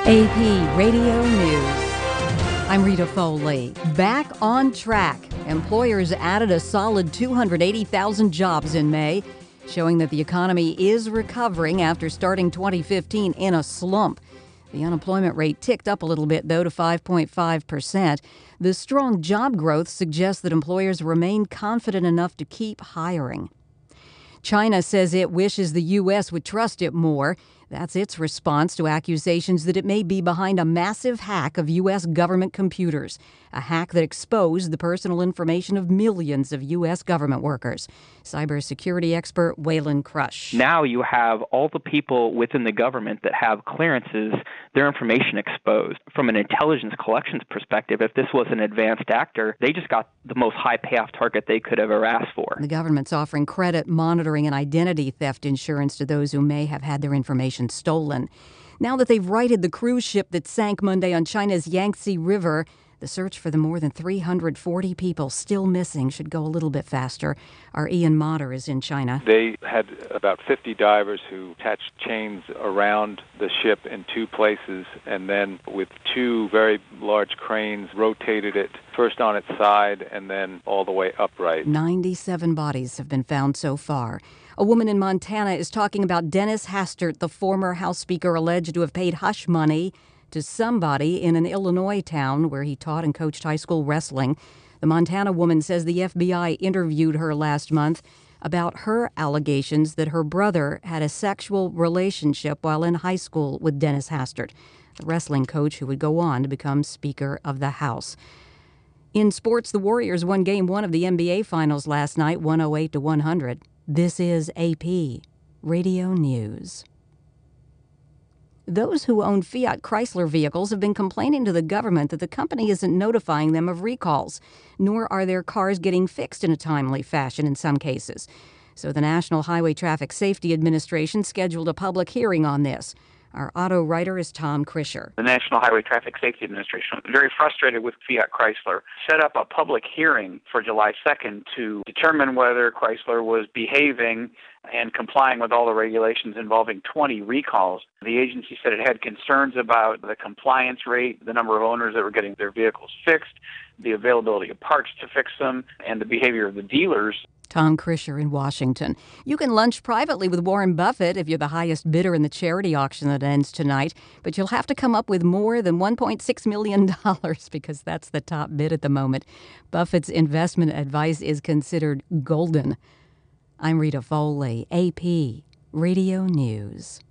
AP Radio News. I'm Rita Foley. Back on track. Employers added a solid 280,000 jobs in May, showing that the economy is recovering after starting 2015 in a slump. The unemployment rate ticked up a little bit, though, to 5.5%. The strong job growth suggests that employers remain confident enough to keep hiring. China says it wishes the U.S. would trust it more. That's its response to accusations that it may be behind a massive hack of U.S. government computers, a hack that exposed the personal information of millions of U.S. government workers. Cybersecurity expert Waylon Crush. Now you have all the people within the government that have clearances, their information exposed. From an intelligence collections perspective, if this was an advanced actor, they just got the most high payoff target they could ever ask for. The government's offering credit monitoring and identity theft insurance to those who may have had their information stolen. Now that they've righted the cruise ship that sank Monday on China's Yangtze River, the search for the more than 340 people still missing should go a little bit faster. Our Ian Motter is in China. They had about 50 divers who attached chains around the ship in two places, and then with two very large cranes rotated it first on its side and then all the way upright. 97 bodies have been found so far. A woman in Montana is talking about Dennis Hastert, the former House Speaker alleged to have paid hush money to somebody in an Illinois town where he taught and coached high school wrestling. The Montana woman says the FBI interviewed her last month about her allegations that her brother had a sexual relationship while in high school with Dennis Hastert, the wrestling coach who would go on to become Speaker of the House. In sports, the Warriors won Game 1 of the NBA Finals last night, 108-100. This is AP Radio News. Those who own Fiat Chrysler vehicles have been complaining to the government that the company isn't notifying them of recalls, nor are their cars getting fixed in a timely fashion in some cases. So the National Highway Traffic Safety Administration scheduled a public hearing on this. Our auto writer is Tom Krischer. The National Highway Traffic Safety Administration, very frustrated with Fiat Chrysler, set up a public hearing for July 2nd to determine whether Chrysler was behaving and complying with all the regulations involving 20 recalls. The agency said it had concerns about the compliance rate, the number of owners that were getting their vehicles fixed, the availability of parts to fix them, and the behavior of the dealers. Tom Krischer in Washington. You can lunch privately with Warren Buffett if you're the highest bidder in the charity auction that ends tonight, but you'll have to come up with more than $1.6 million because that's the top bid at the moment. Buffett's investment advice is considered golden. I'm Rita Foley, AP Radio News.